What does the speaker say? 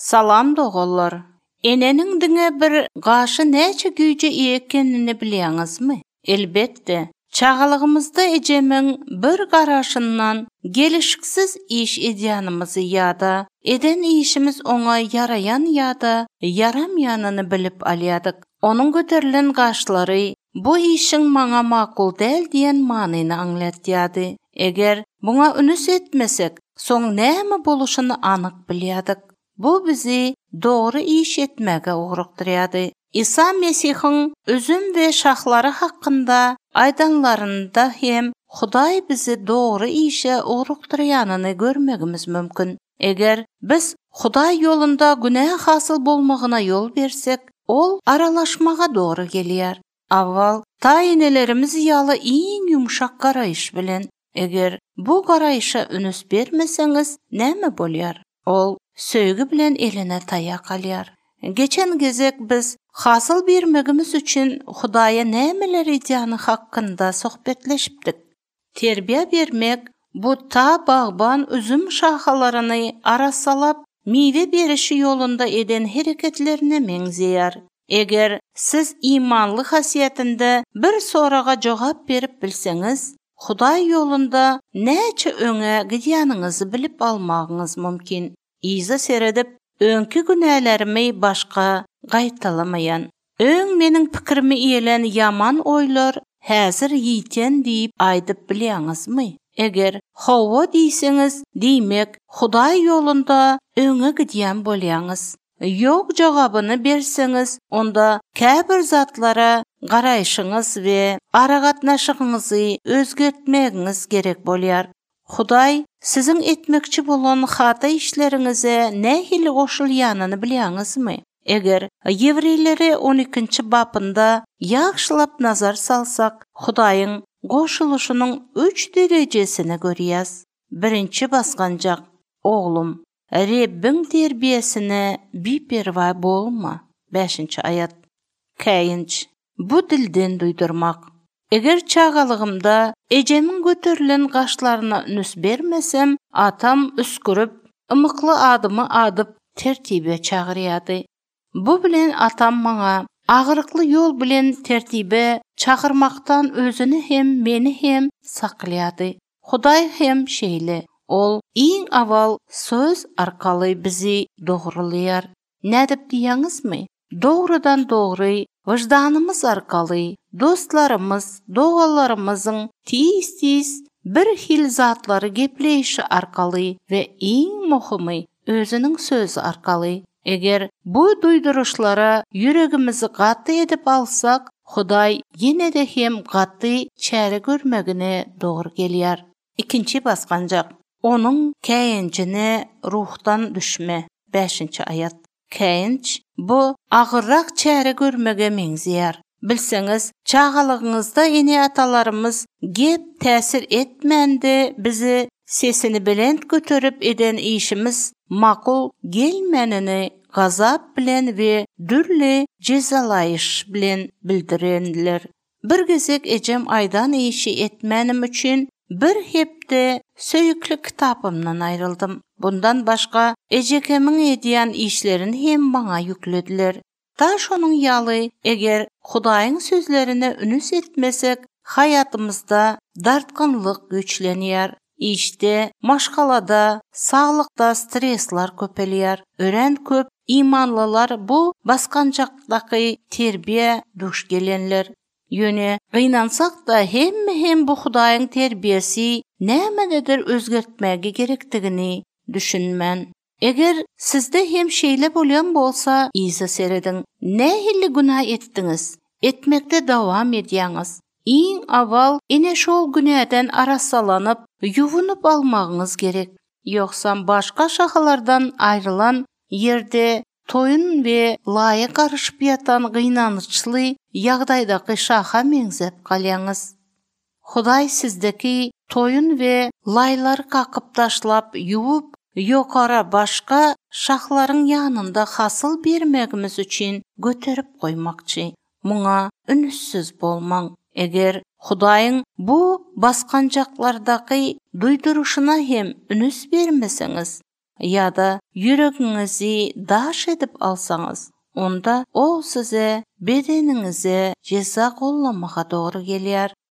Salam doğullar. Enenin diňe bir gaşy näçe güýje ekenini bilýäňizmi? Elbetde. Çağalygymyzda ejemeň bir garaşyndan gelişiksiz iş edýänimizi ýa-da eden işimiz oňa yarayan ýa-da yaramýanyny bilip alýadyk. Onuň göterilen gaşlary bu işiň maňa makul däl diýen manyny aňlatýady. Eger buňa ünüs etmesek, soň näme boluşyny anyk bilýärdik. Bu bizi doğru iş etmege uğrukturýady. İsa Mesihiň özüm ve şahlary hakkında aydanlarında hem Hudaý bizi doğru işe uğrukturýanyny görmegimiz mümkin. Eger biz Hudaý yolunda günah hasyl bolmagyna yol bersek, ol aralaşmaga doğru gelýär. Awval taýinlerimiz ýaly iň ýumşak garaýyş bilen. Eger bu garaýyşa ünüs bermeseňiz, näme bolýar? Ol söýgü bilen eline taýak alýar. Geçen gezek biz hasyl bermegimiz üçin Hudaýa nämeler edýäni hakkında sohbetleşipdik. Terbiýe bermek bu ta bagban üzüm şahalaryny arasalap miwe berişi ýolunda eden hereketlerine meňzeýär. Eger siz imanly hasýatynda bir soraga jogap berip bilseňiz, Hudaý ýolunda näçe öňe gidýäniňizi bilip almagyňyz mümkin. İza seredip, öňkü günälerimi başka gaýtalamayan. Öň meniň pikirimi iýelen yaman oýlar häzir ýiten diýip aýdyp bilýäňizmi? Eger hawa diýseňiz, diýmek Hudaý ýolunda öňe gidýän bolýaňyz. Ýok jogabyny berseňiz, onda käbir zatlara garaýşyňyz we aragatnaşygyňyzy özgertmegiňiz gerek bolýar. Hudaý siziň etmekçi bolan hata işleriňize nähili goşulýanyny bilýäňizmi? Eger Ýewreýlere 12-nji babynda ýagşylap nazar salsak, Hudaýyň goşuluşynyň 3 derejesini görýäs. Birinçi basganjak: Oglum, Rebbiň terbiýesine biperwa bolma. 5-nji ayat. Käýinç: Bu dilden duýdurmak. Eger çağalygymda ejemiň göterilen gaşlaryna ünüs bermesem, atam üskürüp, ymykly adymy adyp tertibe çagyrýady. Bu bilen atam maňa agyrykly ýol bilen tertibe çagyrmaktan özüni hem meni hem saklýady. Hudaý hem şeýle. Ol iň awal söz arkaly bizi dogrulayar. Nädip diýäňizmi? Dogrudan dogry wyjdanymyz arkaly dostlarymyz, dogalarymyzyň tiz bir hil zatlary gepleýişi arkaly we iň muhymy özüniň sözü arkaly. Eger bu duýduruşlara ýüregimizi gatty edip alsak, Hudaý ýene-de hem gatty çäre görmegine dogry gelýär. 2-nji basganjak: Onuň käýinçine ruhdan düşme. 5-nji ayat. Käýinç bu agyrrak çäre görmege meňzeýär. Bilseňiz, çağalygyňyzda ene atalarymız gep täsir etmende bizi sesini belent göterip eden işimiz makul gelmenini gazap bilen we dürli jezalayış bilen bildirenler. Bir gezek ejem aydan işi etmenim üçin bir hepde söýükli kitapymdan aýryldım. Bundan başga ejekemiň edýän işlerini hem maňa ýüklediler. Ta şonuň ýaly, eger Hudaýyň sözlerine ünüs etmesek, hayatımızda dartgınlyk güçlenýär. İşte, maşgalada, sağlıkda stresler köpelýär. Ören köp imanlılar bu baskanjakdaky terbiýe duş gelenler. Ýöne gynansak da hem bu Hudaýyň terbiýesi nämedir özgertmäge gerekdigini düşünmän. Eger sizde hem şeýle bolýan bolsa, iza serediň. Nähili günah etdiňiz? Etmekde dowam edýäňiz. Iň awal ene şol günäden arassalanyp, ýuwunup almagyňyz gerek. Ýoksa başga şahalardan aýrylan ýerde toyun we laýyk garaşyp ýatan gynanyçly ýagdaýdaky şaha meňzep galýaňyz. Hudaý sizdeki toyun we laýlary kakyp taşlap, ýuwup, ýokara başga şahlaryň ýanynda hasyl bermegimiz üçin göterip goýmakçy. Muňa ünüssiz bolmaň. Eger Hudaýyň bu baskanjaklardaky duýduruşyna hem ünüs bermeseňiz, ýa-da ýüregiňizi daş edip alsaňyz, onda o size bedeniňize jeza gollamaga dogry gelýär.